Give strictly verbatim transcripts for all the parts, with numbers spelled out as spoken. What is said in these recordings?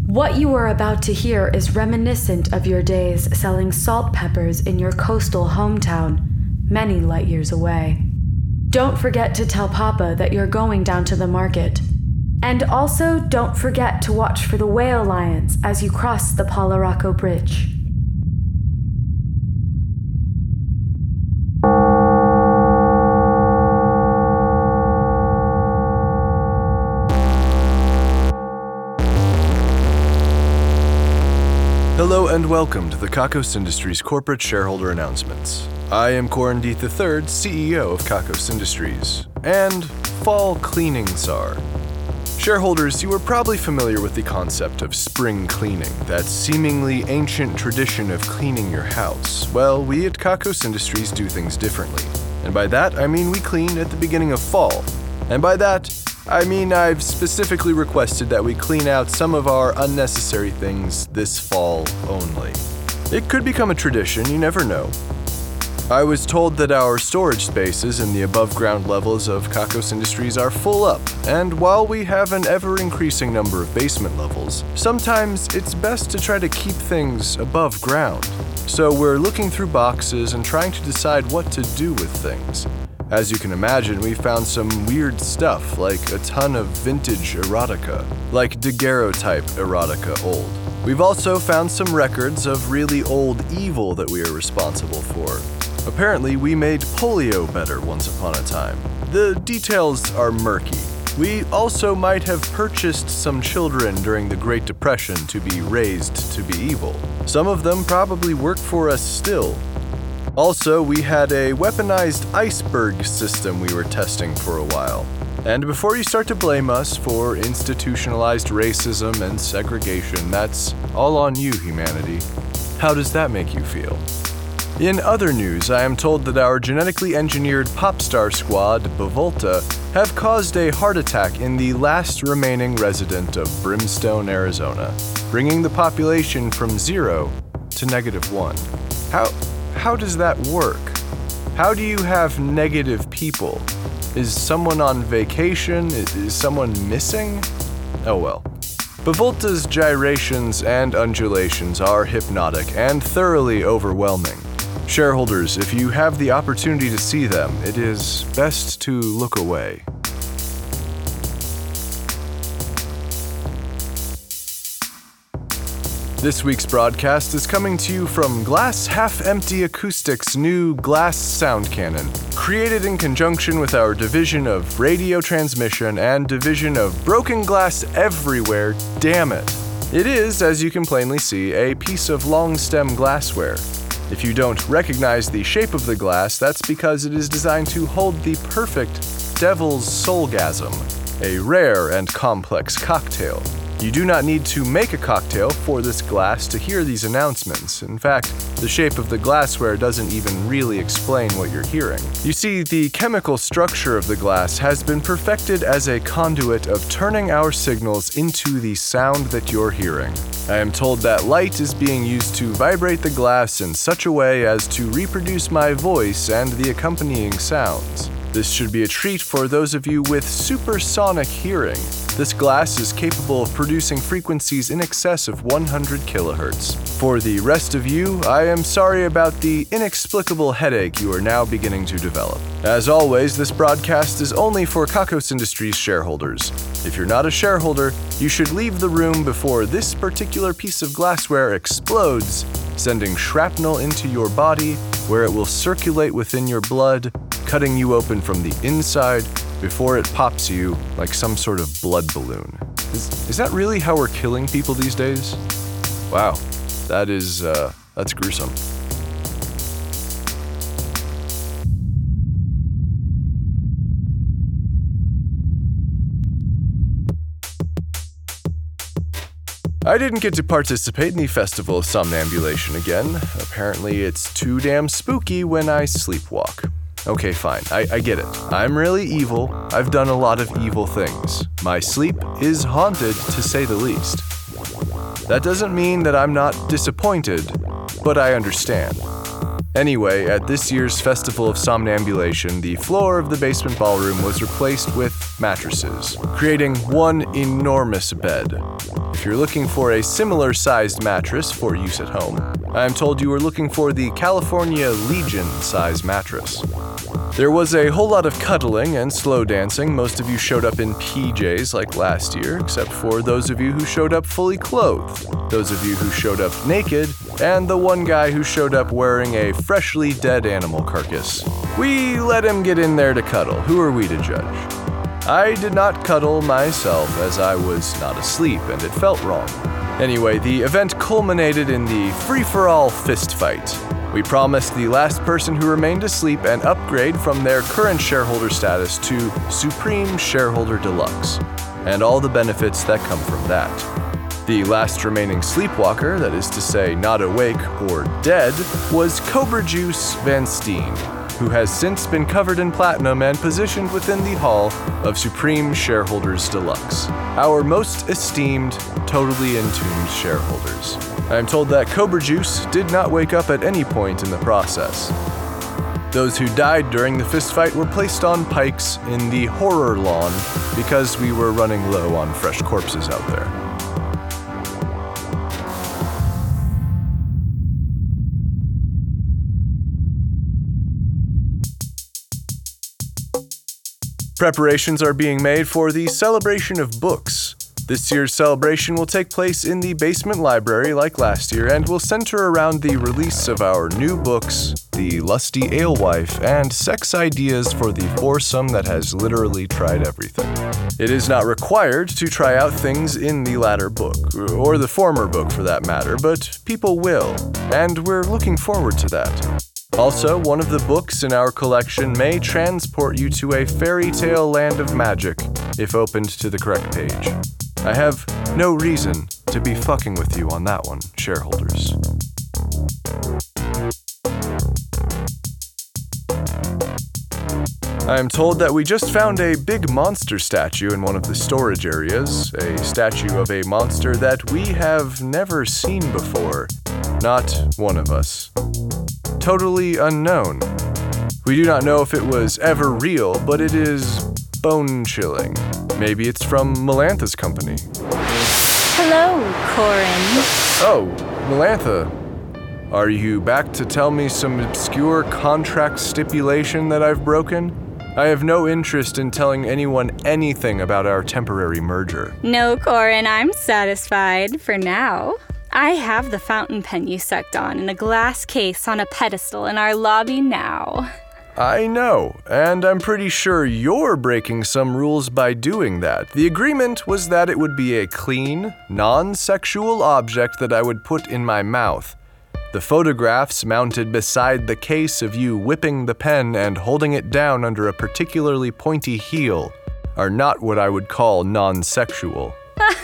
What you are about to hear is reminiscent of your days selling salt peppers in your coastal hometown, many light years away. Don't forget to tell Papa that you're going down to the market. And also, don't forget to watch for the whale lions as you cross the Polaraco Bridge. Hello and welcome to the Kakos Industries corporate shareholder announcements. I am Corandith the third, C E O of Kakos Industries, and Fall Cleaning Czar. Shareholders, you are probably familiar with the concept of spring cleaning, that seemingly ancient tradition of cleaning your house. Well, we at Kakos Industries do things differently. And by that, I mean we clean at the beginning of fall. And by that, I mean I've specifically requested that we clean out some of our unnecessary things this fall only. It could become a tradition, you never know. I was told that our storage spaces in the above-ground levels of Kakos Industries are full up, and while we have an ever-increasing number of basement levels, sometimes it's best to try to keep things above ground. So we're looking through boxes and trying to decide what to do with things. As you can imagine, we found some weird stuff, like a ton of vintage erotica, like daguerreotype erotica old. We've also found some records of really old evil that we are responsible for. Apparently, we made polio better once upon a time. The details are murky. We also might have purchased some children during the Great Depression to be raised to be evil. Some of them probably work for us still. Also, we had a weaponized iceberg system we were testing for a while. And before you start to blame us for institutionalized racism and segregation, that's all on you, humanity. How does that make you feel? In other news, I am told that our genetically engineered pop star squad, Bavolta, have caused a heart attack in the last remaining resident of Brimstone, Arizona, bringing the population from zero to negative one. How... How does that work? How do you have negative people? Is someone on vacation? Is someone missing? Oh well. Bavolta's gyrations and undulations are hypnotic and thoroughly overwhelming. Shareholders, if you have the opportunity to see them, it is best to look away. This week's broadcast is coming to you from Glass Half Empty Acoustics' new Glass Sound Cannon, created in conjunction with our division of radio transmission and division of broken glass everywhere, damn it. It is, as you can plainly see, a piece of long stem glassware. If you don't recognize the shape of the glass, that's because it is designed to hold the perfect Devil's Soulgasm, a rare and complex cocktail. You do not need to make a cocktail for this glass to hear these announcements. In fact, the shape of the glassware doesn't even really explain what you're hearing. You see, the chemical structure of the glass has been perfected as a conduit of turning our signals into the sound that you're hearing. I am told that light is being used to vibrate the glass in such a way as to reproduce my voice and the accompanying sounds. This should be a treat for those of you with supersonic hearing. This glass is capable of producing frequencies in excess of one hundred kilohertz. For the rest of you, I am sorry about the inexplicable headache you are now beginning to develop. As always, this broadcast is only for Kakos Industries shareholders. If you're not a shareholder, you should leave the room before this particular piece of glassware explodes, sending shrapnel into your body, where it will circulate within your blood, cutting you open from the inside before it pops you like some sort of blood balloon. Is, is that really how we're killing people these days? Wow, that is, uh, that's gruesome. I didn't get to participate in the Festival of Somnambulation again. Apparently it's too damn spooky when I sleepwalk. Okay, fine, I, I get it. I'm really evil. I've done a lot of evil things. My sleep is haunted, to say the least. That doesn't mean that I'm not disappointed, but I understand. Anyway, at this year's Festival of Somnambulation, the floor of the basement ballroom was replaced with mattresses, creating one enormous bed. if you're looking for a similar-sized mattress for use at home, I am told you were looking for the California Legion size mattress. There was a whole lot of cuddling and slow dancing. Most of you showed up in P Js like last year, except for those of you who showed up fully clothed, those of you who showed up naked, and the one guy who showed up wearing a freshly dead animal carcass. We let him get in there to cuddle. Who are we to judge? I did not cuddle myself as I was not asleep and it felt wrong. Anyway, the event culminated in the free-for-all fist fight. We promised the last person who remained asleep an upgrade from their current shareholder status to Supreme Shareholder Deluxe, and all the benefits that come from that. The last remaining sleepwalker, that is to say not awake or dead, was Cobra Juice Van Steen, who has since been covered in platinum and positioned within the Hall of Supreme Shareholders Deluxe, our most esteemed, totally entombed shareholders. I am told that Cobra Juice did not wake up at any point in the process. Those who died during the fistfight were placed on pikes in the horror lawn because we were running low on fresh corpses out there. Preparations are being made for the Celebration of Books. This year's celebration will take place in the basement library like last year and will center around the release of our new books, The Lusty Alewife, and Sex Ideas for the Foursome that has literally tried everything. It is not required to try out things in the latter book, or the former book for that matter, but people will, and we're looking forward to that. Also, one of the books in our collection may transport you to a fairy tale land of magic if opened to the correct page. I have no reason to be fucking with you on that one, shareholders. I am told that we just found a big monster statue in one of the storage areas, a statue of a monster that we have never seen before. Not one of us. Totally unknown. We do not know if it was ever real, but it is bone-chilling. Maybe it's from Melantha's company. Hello, Corin. Oh, Melantha. Are you back to tell me some obscure contract stipulation that I've broken? I have no interest in telling anyone anything about our temporary merger. No, Corin, I'm satisfied for now. I have the fountain pen you sucked on in a glass case on a pedestal in our lobby now. I know, and I'm pretty sure you're breaking some rules by doing that. The agreement was that it would be a clean, non-sexual object that I would put in my mouth. The photographs mounted beside the case of you whipping the pen and holding it down under a particularly pointy heel are not what I would call non-sexual.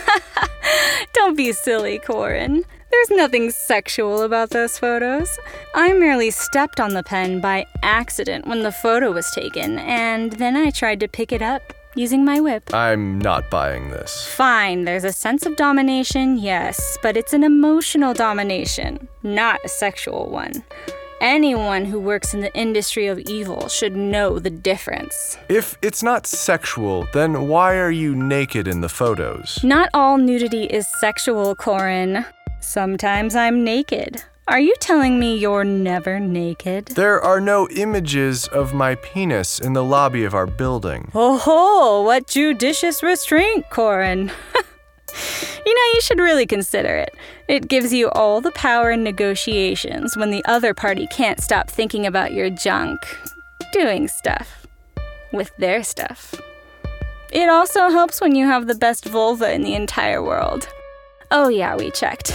Don't be silly, Corin. There's nothing sexual about those photos. I merely stepped on the pen by accident when the photo was taken, and then I tried to pick it up using my whip. I'm not buying this. Fine, there's a sense of domination, yes, but it's an emotional domination, not a sexual one. Anyone who works in the industry of evil should know the difference. If it's not sexual, then why are you naked in the photos? Not all nudity is sexual, Corin. Sometimes I'm naked. Are you telling me you're never naked? There are no images of my penis in the lobby of our building. Oh ho, what judicious restraint, Corin. You know, you should really consider it. It gives you all the power in negotiations when the other party can't stop thinking about your junk, doing stuff with their stuff. It also helps when you have the best vulva in the entire world. Oh yeah, we checked.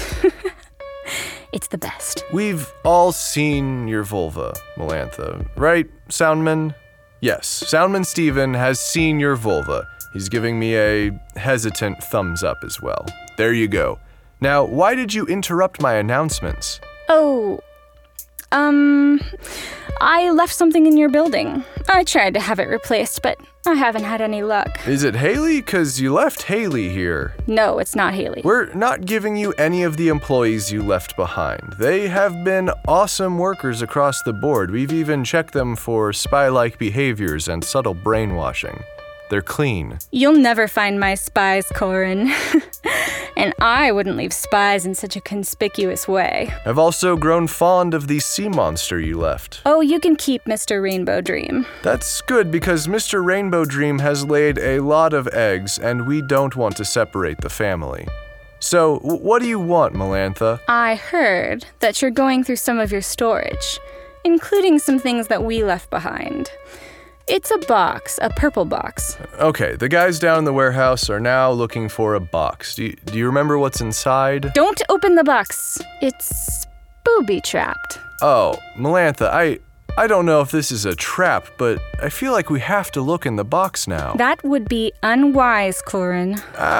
It's the best. We've all seen your vulva, Melantha. Right, Soundman? Yes, Soundman Steven has seen your vulva. He's giving me a hesitant thumbs up as well. There you go. Now, why did you interrupt my announcements? Oh, um, I left something in your building. I tried to have it replaced, but I haven't had any luck. Is it Haley? 'Cause you left Haley here. No, it's not Haley. We're not giving you any of the employees you left behind. They have been awesome workers across the board. We've even checked them for spy-like behaviors and subtle brainwashing. They're clean. You'll never find my spies, Corin. And I wouldn't leave spies in such a conspicuous way. I've also grown fond of the sea monster you left. Oh, you can keep Mister Rainbow Dream. That's good because Mister Rainbow Dream has laid a lot of eggs and we don't want to separate the family. So, w- what do you want, Melantha? I heard that you're going through some of your storage, including some things that we left behind. It's a box, a purple box. Okay, the guys down in the warehouse are now looking for a box. Do you, do you remember what's inside? Don't open the box. It's booby-trapped. Oh, Melantha, I I don't know if this is a trap, but I feel like we have to look in the box now. That would be unwise, Corin.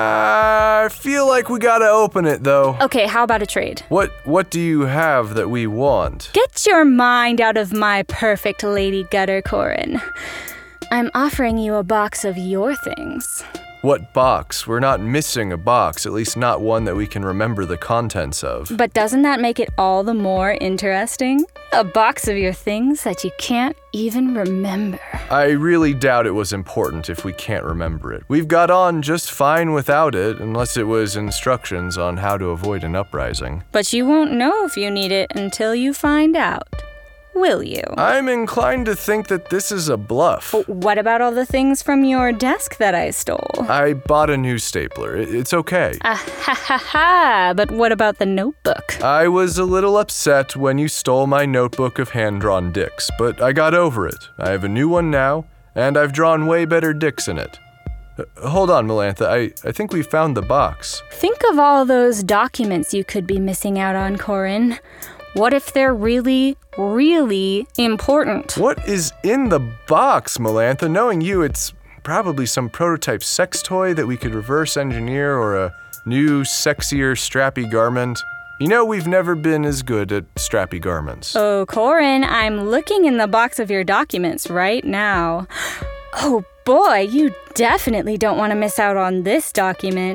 I feel like we gotta open it, though. Okay, how about a trade? What What do you have that we want? Get your mind out of my perfect lady gutter, Corin. I'm offering you a box of your things. What box? We're not missing a box, at least not one that we can remember the contents of. But doesn't that make it all the more interesting? A box of your things that you can't even remember. I really doubt it was important if we can't remember it. We've got on just fine without it, unless it was instructions on how to avoid an uprising. But you won't know if you need it until you find out. Will you? I'm inclined to think that this is a bluff. What about all the things from your desk that I stole? I bought a new stapler. It's okay. Ah ha ha ha! But what about the notebook? I was a little upset when you stole my notebook of hand-drawn dicks, but I got over it. I have a new one now, and I've drawn way better dicks in it. Uh, hold on, Melantha. I, I think we found the box. Think of all those documents you could be missing out on, Corin. What if they're really, really important? What is in the box, Melantha? Knowing you, it's probably some prototype sex toy that we could reverse engineer or a new, sexier, strappy garment. You know, we've never been as good at strappy garments. Oh, Corin, I'm looking in the box of your documents right now. Oh boy, you definitely don't want to miss out on this document.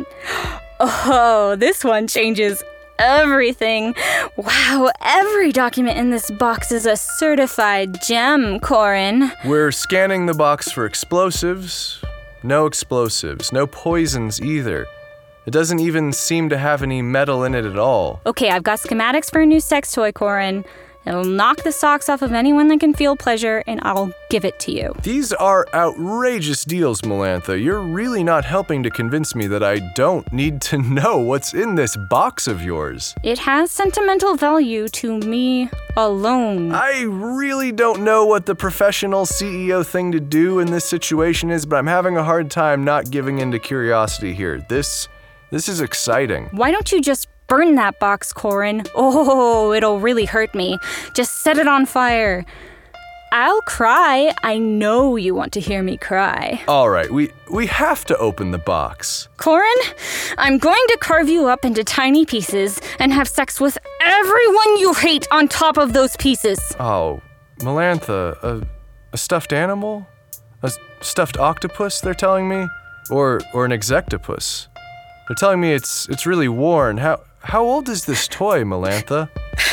Oh, this one changes everything. Wow, every document in this box is a certified gem, Corin. We're scanning the box for explosives. No explosives. No poisons either. It doesn't even seem to have any metal in it at all. Okay, I've got schematics for a new sex toy, Corin. It'll knock the socks off of anyone that can feel pleasure, and I'll give it to you. These are outrageous deals, Melantha. You're really not helping to convince me that I don't need to know what's in this box of yours. It has sentimental value to me alone. I really don't know what the professional C E O thing to do in this situation is, but I'm having a hard time not giving in to curiosity here. This, this is exciting. Why don't you just burn that box, Corin? Oh, it'll really hurt me. Just set it on fire. I'll cry. I know you want to hear me cry. All right, we, we have to open the box. Corin, I'm going to carve you up into tiny pieces and have sex with everyone you hate on top of those pieces. Oh, Melantha, a, a stuffed animal? A stuffed octopus, they're telling me? Or or an exectopus? They're telling me it's it's really worn. How how old is this toy, Melantha?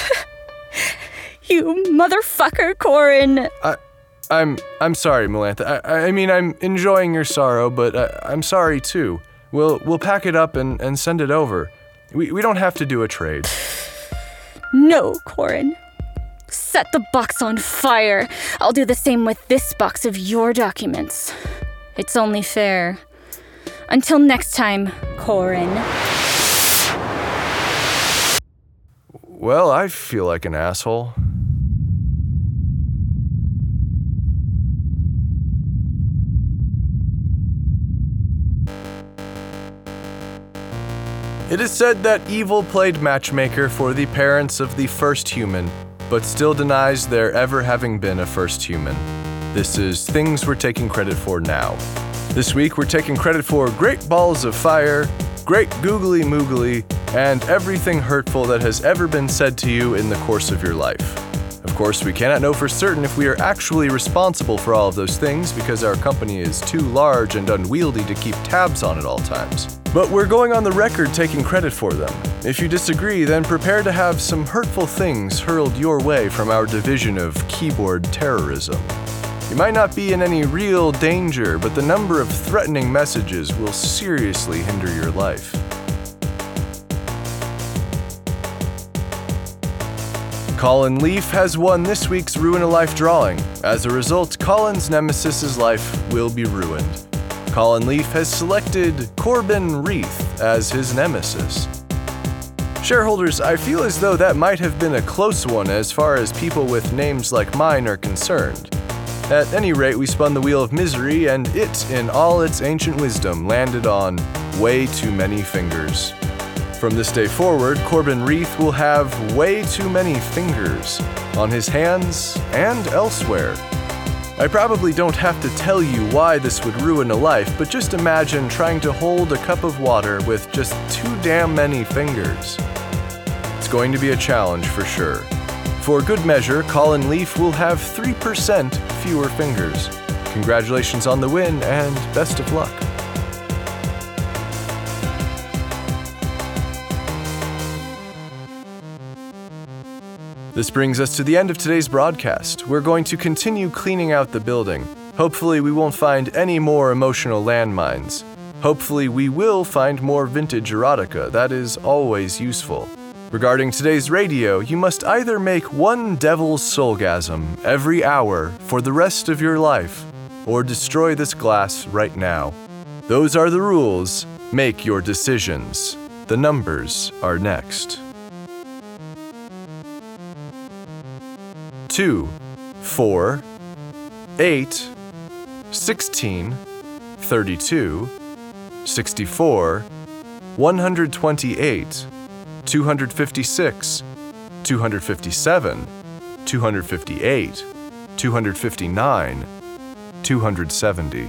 You motherfucker, Corin. I, I'm I'm sorry, Melantha. I, I mean, I'm enjoying your sorrow, but I, I'm sorry too. We'll we'll pack it up and, and send it over. We we don't have to do a trade. No, Corin. Set the box on fire. I'll do the same with this box of your documents. It's only fair. Until next time, Corin. Well, I feel like an asshole. It is said that evil played matchmaker for the parents of the first human, but still denies there ever having been a first human. This is Things We're Taking Credit For Now. This week we're taking credit for Great Balls of Fire, Great Googly Moogly, and everything hurtful that has ever been said to you in the course of your life. Of course, we cannot know for certain if we are actually responsible for all of those things because our company is too large and unwieldy to keep tabs on at all times. But we're going on the record taking credit for them. If you disagree, then prepare to have some hurtful things hurled your way from our division of keyboard terrorism. You might not be in any real danger, but the number of threatening messages will seriously hinder your life. Colin Leaf has won this week's Ruin a Life drawing. As a result, Colin's nemesis's life will be ruined. Colin Leaf has selected Corbin Reith as his nemesis. Shareholders, I feel as though that might have been a close one as far as people with names like mine are concerned. At any rate, we spun the wheel of misery, and it, in all its ancient wisdom, landed on way too many fingers. From this day forward, Corbin Reith will have way too many fingers on his hands and elsewhere. I probably don't have to tell you why this would ruin a life, but just imagine trying to hold a cup of water with just too damn many fingers. It's going to be a challenge for sure. For good measure, Colin Leaf will have three percent fewer fingers. Congratulations on the win, and best of luck. This brings us to the end of today's broadcast. We're going to continue cleaning out the building. Hopefully we won't find any more emotional landmines. Hopefully we will find more vintage erotica. That is always useful. Regarding today's radio, you must either make one devil's soulgasm every hour for the rest of your life, or destroy this glass right now. Those are the rules. Make your decisions. The numbers are next. two, four, eight, sixteen, thirty-two, sixty-four, one hundred twenty-eight, two hundred fifty-six, two hundred fifty-seven, two hundred fifty-eight, two hundred fifty-nine, two hundred seventy.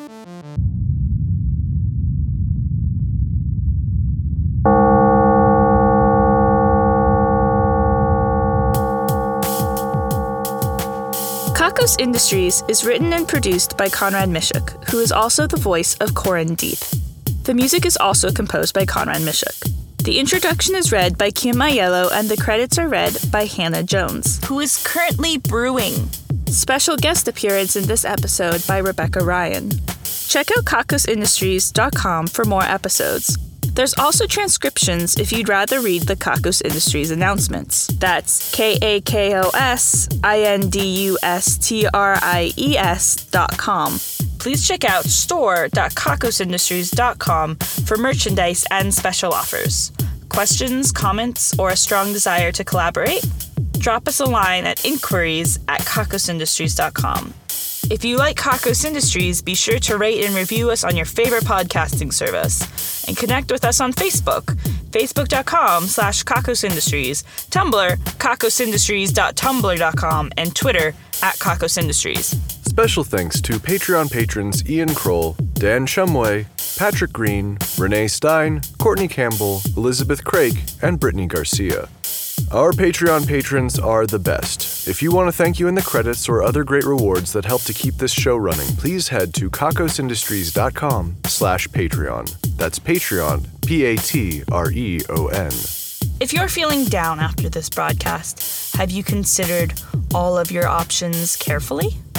Kakos Industries is written and produced by Conrad Mishuk, who is also the voice of Corin Deeth. The music is also composed by Conrad Mishuk. The introduction is read by Kim Aiello, and the credits are read by Hannah Jones, who is currently brewing. Special guest appearance in this episode by Rebecca Ryan. Check out kakos industries dot com for more episodes. There's also transcriptions if you'd rather read the Kakos Industries announcements. That's K A K O S I N D U S T R I E S dot com. Please check out store dot kakos industries dot com for merchandise and special offers. Questions, comments, or a strong desire to collaborate? Drop us a line at inquiries at kakos industries dot com. If you like Kakos Industries, be sure to rate and review us on your favorite podcasting service. And connect with us on Facebook, facebook.com slash Kakos Industries, Tumblr, kakos industries dot tumblr dot com, and Twitter at Kakos Industries. Special thanks to Patreon patrons Ian Kroll, Dan Shumway, Patrick Green, Renee Stein, Courtney Campbell, Elizabeth Craig, and Brittany Garcia. Our Patreon patrons are the best. If you want to thank you in the credits or other great rewards that help to keep this show running, please head to kakos industries dot com slash Patreon. That's Patreon, P A T R E O N. If you're feeling down after this broadcast, have you considered all of your options carefully?